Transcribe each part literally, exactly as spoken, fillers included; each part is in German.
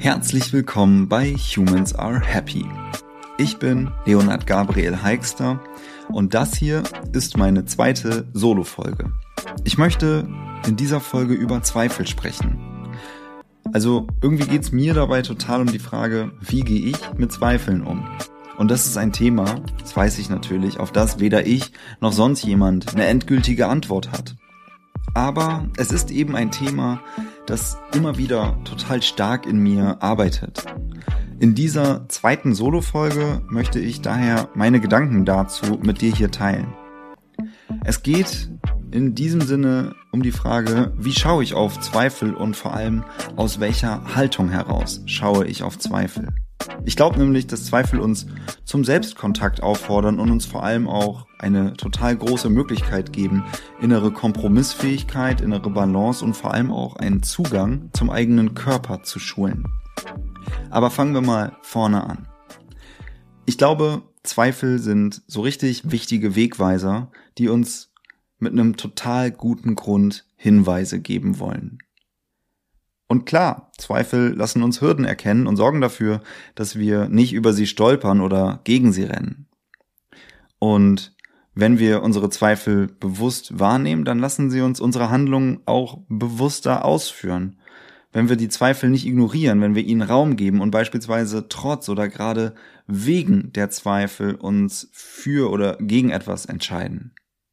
Herzlich willkommen bei Humans Are Happy. Ich bin Leonhard Gabriel Heikster und das hier ist meine zweite Solo-Folge. Ich möchte in dieser Folge über Zweifel sprechen. Also irgendwie geht es mir dabei total um die Frage, wie gehe ich mit Zweifeln um? Und das ist ein Thema, das weiß ich natürlich, auf das weder ich noch sonst jemand eine endgültige Antwort hat. Aber es ist eben ein Thema, das immer wieder total stark in mir arbeitet. In dieser zweiten Solo-Folge möchte ich daher meine Gedanken dazu mit dir hier teilen. Es geht in diesem Sinne um die Frage, wie schaue ich auf Zweifel und vor allem aus welcher Haltung heraus schaue ich auf Zweifel. Ich glaube nämlich, dass Zweifel uns zum Selbstkontakt auffordern und uns vor allem auch eine total große Möglichkeit geben, innere Kompromissfähigkeit, innere Balance und vor allem auch einen Zugang zum eigenen Körper zu schulen. Aber fangen wir mal vorne an. Ich glaube, Zweifel sind so richtig wichtige Wegweiser, die uns mit einem total guten Grund Hinweise geben wollen. Und klar, Zweifel lassen uns Hürden erkennen und sorgen dafür, dass wir nicht über sie stolpern oder gegen sie rennen. Und wenn wir unsere Zweifel bewusst wahrnehmen, dann lassen sie uns unsere Handlungen auch bewusster ausführen. Wenn wir die Zweifel nicht ignorieren, wenn wir ihnen Raum geben und beispielsweise trotz oder gerade wegen der Zweifel uns für oder gegen etwas entscheiden.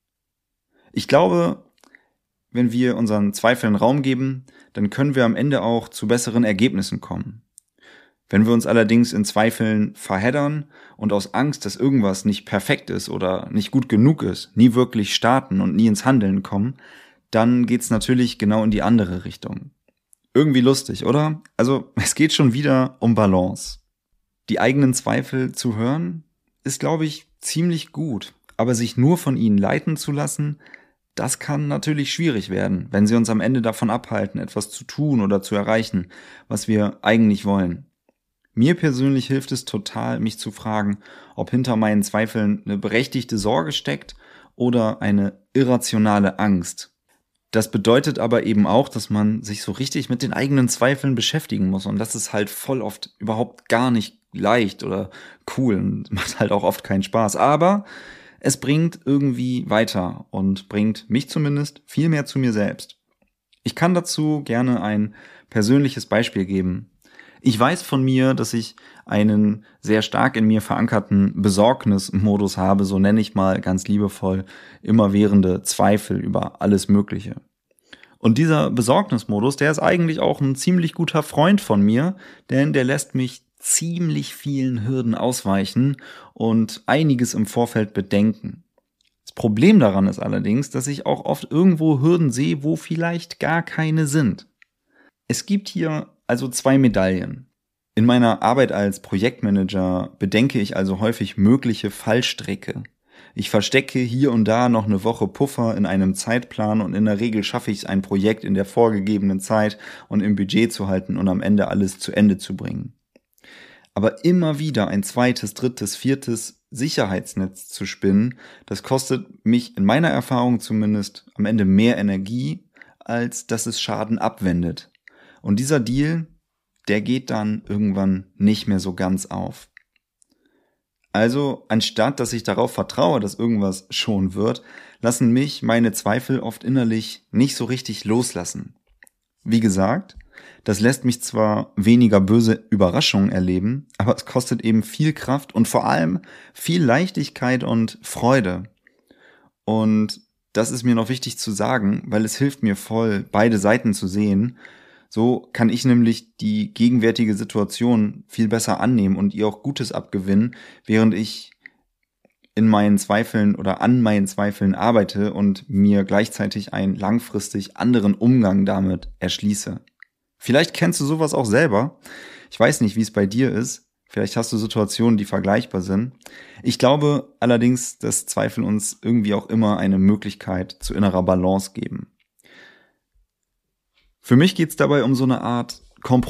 Ich glaube, wenn wir unseren Zweifeln Raum geben, dann können wir am Ende auch zu besseren Ergebnissen kommen. Wenn wir uns allerdings in Zweifeln verheddern und aus Angst, dass irgendwas nicht perfekt ist oder nicht gut genug ist, nie wirklich starten und nie ins Handeln kommen, dann geht's natürlich genau in die andere Richtung. Irgendwie lustig, oder? Also es geht schon wieder um Balance. Die eigenen Zweifel zu hören, ist, glaube ich, ziemlich gut, aber sich nur von ihnen leiten zu lassen, das kann natürlich schwierig werden, wenn sie uns am Ende davon abhalten, etwas zu tun oder zu erreichen, was wir eigentlich wollen. Mir persönlich hilft es total, mich zu fragen, ob hinter meinen Zweifeln eine berechtigte Sorge steckt oder eine irrationale Angst. Das bedeutet aber eben auch, dass man sich so richtig mit den eigenen Zweifeln beschäftigen muss und das ist halt voll oft überhaupt gar nicht leicht oder cool und macht halt auch oft keinen Spaß, aber es bringt irgendwie weiter und bringt mich zumindest viel mehr zu mir selbst. Ich kann dazu gerne ein persönliches Beispiel geben. Ich weiß von mir, dass ich einen sehr stark in mir verankerten Besorgnismodus habe, so nenne ich mal ganz liebevoll immerwährende Zweifel über alles Mögliche. Und dieser Besorgnismodus, der ist eigentlich auch ein ziemlich guter Freund von mir, denn der lässt mich ziemlich vielen Hürden ausweichen und einiges im Vorfeld bedenken. Das Problem daran ist allerdings, dass ich auch oft irgendwo Hürden sehe, wo vielleicht gar keine sind. Es gibt hier also zwei Medaillen. In meiner Arbeit als Projektmanager bedenke ich also häufig mögliche Fallstricke. Ich verstecke hier und da noch eine Woche Puffer in einem Zeitplan und in der Regel schaffe ich es, ein Projekt in der vorgegebenen Zeit und im Budget zu halten und am Ende alles zu Ende zu bringen. Aber immer wieder ein zweites, drittes, viertes Sicherheitsnetz zu spinnen, das kostet mich in meiner Erfahrung zumindest am Ende mehr Energie, als dass es Schaden abwendet. Und dieser Deal, der geht dann irgendwann nicht mehr so ganz auf. Also, anstatt dass ich darauf vertraue, dass irgendwas schon wird, lassen mich meine Zweifel oft innerlich nicht so richtig loslassen. Wie gesagt, das lässt mich zwar weniger böse Überraschungen erleben, aber es kostet eben viel Kraft und vor allem viel Leichtigkeit und Freude. Und das ist mir noch wichtig zu sagen, weil es hilft mir voll, beide Seiten zu sehen. So kann ich nämlich die gegenwärtige Situation viel besser annehmen und ihr auch Gutes abgewinnen, während ich in meinen Zweifeln oder an meinen Zweifeln arbeite und mir gleichzeitig einen langfristig anderen Umgang damit erschließe. Vielleicht kennst du sowas auch selber. Ich weiß nicht, wie es bei dir ist. Vielleicht hast du Situationen, die vergleichbar sind. Ich glaube allerdings, dass Zweifel uns irgendwie auch immer eine Möglichkeit zu innerer Balance geben. Für mich geht es dabei um so eine Art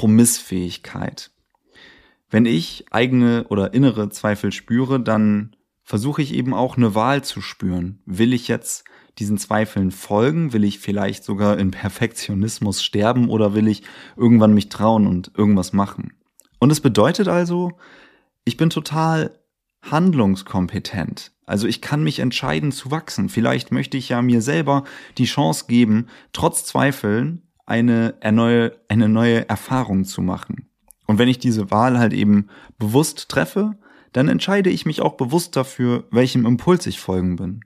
Kompromissfähigkeit. Wenn ich eigene oder innere Zweifel spüre, dann versuche ich eben auch eine Wahl zu spüren. Will ich jetzt diesen Zweifeln folgen? Will ich vielleicht sogar in Perfektionismus sterben oder will ich irgendwann mich trauen und irgendwas machen? Und es bedeutet also, ich bin total handlungskompetent. Also ich kann mich entscheiden zu wachsen. Vielleicht möchte ich ja mir selber die Chance geben, trotz Zweifeln eine, eine, eine neue Erfahrung zu machen. Und wenn ich diese Wahl halt eben bewusst treffe, dann entscheide ich mich auch bewusst dafür, welchem Impuls ich folgen bin.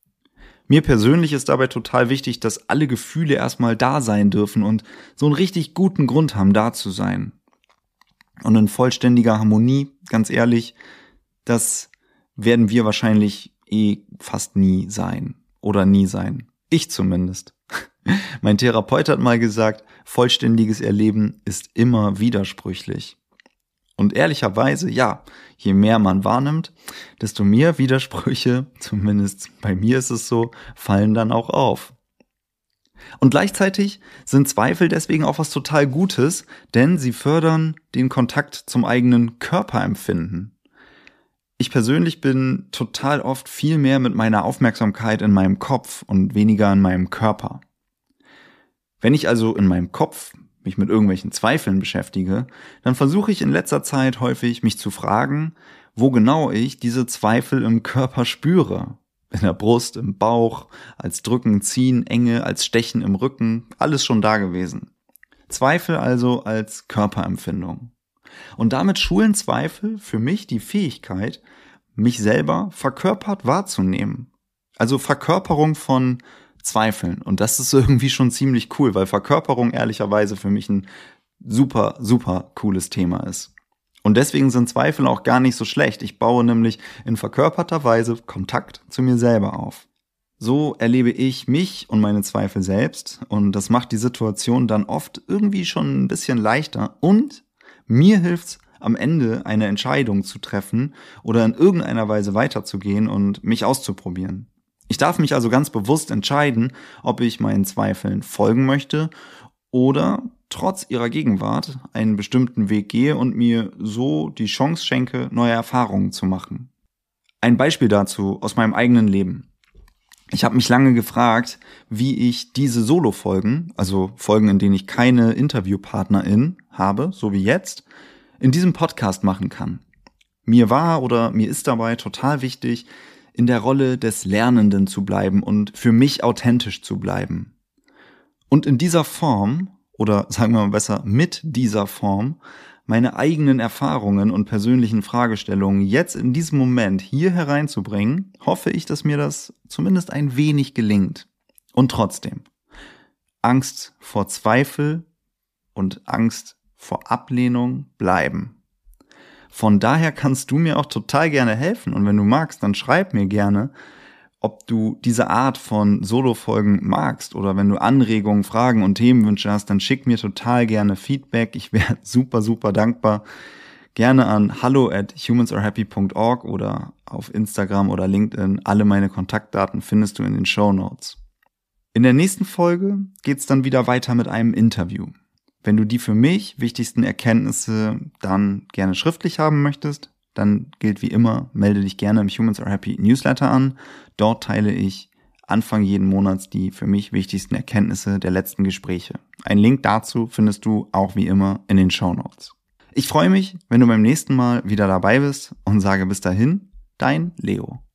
Mir persönlich ist dabei total wichtig, dass alle Gefühle erstmal da sein dürfen und so einen richtig guten Grund haben, da zu sein. Und in vollständiger Harmonie, ganz ehrlich, das werden wir wahrscheinlich eh fast nie sein oder nie sein. Ich zumindest. Mein Therapeut hat mal gesagt, vollständiges Erleben ist immer widersprüchlich. Und ehrlicherweise, ja, je mehr man wahrnimmt, desto mehr Widersprüche, zumindest bei mir ist es so, fallen dann auch auf. Und gleichzeitig sind Zweifel deswegen auch was total Gutes, denn sie fördern den Kontakt zum eigenen Körperempfinden. Ich persönlich bin total oft viel mehr mit meiner Aufmerksamkeit in meinem Kopf und weniger in meinem Körper. Wenn ich also in meinem Kopf mich mit irgendwelchen Zweifeln beschäftige, dann versuche ich in letzter Zeit häufig, mich zu fragen, wo genau ich diese Zweifel im Körper spüre. In der Brust, im Bauch, als Drücken, Ziehen, Enge, als Stechen im Rücken, alles schon da gewesen. Zweifel also als Körperempfindung. Und damit schulen Zweifel für mich die Fähigkeit, mich selber verkörpert wahrzunehmen. Also Verkörperung von Zweifeln. Und das ist irgendwie schon ziemlich cool, weil Verkörperung ehrlicherweise für mich ein super, super cooles Thema ist. Und deswegen sind Zweifel auch gar nicht so schlecht. Ich baue nämlich in verkörperter Weise Kontakt zu mir selber auf. So erlebe ich mich und meine Zweifel selbst und das macht die Situation dann oft irgendwie schon ein bisschen leichter und mir hilft's am Ende eine Entscheidung zu treffen oder in irgendeiner Weise weiterzugehen und mich auszuprobieren. Ich darf mich also ganz bewusst entscheiden, ob ich meinen Zweifeln folgen möchte oder trotz ihrer Gegenwart einen bestimmten Weg gehe und mir so die Chance schenke, neue Erfahrungen zu machen. Ein Beispiel dazu aus meinem eigenen Leben. Ich habe mich lange gefragt, wie ich diese Solo-Folgen, also Folgen, in denen ich keine Interviewpartnerin habe, so wie jetzt, in diesem Podcast machen kann. Mir war oder mir ist dabei total wichtig, in der Rolle des Lernenden zu bleiben und für mich authentisch zu bleiben. Und in dieser Form, oder sagen wir mal besser mit dieser Form, meine eigenen Erfahrungen und persönlichen Fragestellungen jetzt in diesem Moment hier hereinzubringen, hoffe ich, dass mir das zumindest ein wenig gelingt. Und trotzdem, Angst vor Zweifel und Angst vor Ablehnung bleiben. Von daher kannst du mir auch total gerne helfen und wenn du magst, dann schreib mir gerne, ob du diese Art von Solo-Folgen magst oder wenn du Anregungen, Fragen und Themenwünsche hast, dann schick mir total gerne Feedback. Ich wäre super, super dankbar. Gerne an hallo at humans are happy dot org oder auf Instagram oder LinkedIn. Alle meine Kontaktdaten findest du in den Shownotes. In der nächsten Folge geht's dann wieder weiter mit einem Interview. Wenn du die für mich wichtigsten Erkenntnisse dann gerne schriftlich haben möchtest, dann gilt wie immer, melde dich gerne im Humans Are Happy Newsletter an. Dort teile ich Anfang jeden Monats die für mich wichtigsten Erkenntnisse der letzten Gespräche. Einen Link dazu findest du auch wie immer in den Shownotes. Ich freue mich, wenn du beim nächsten Mal wieder dabei bist und sage bis dahin, dein Leo.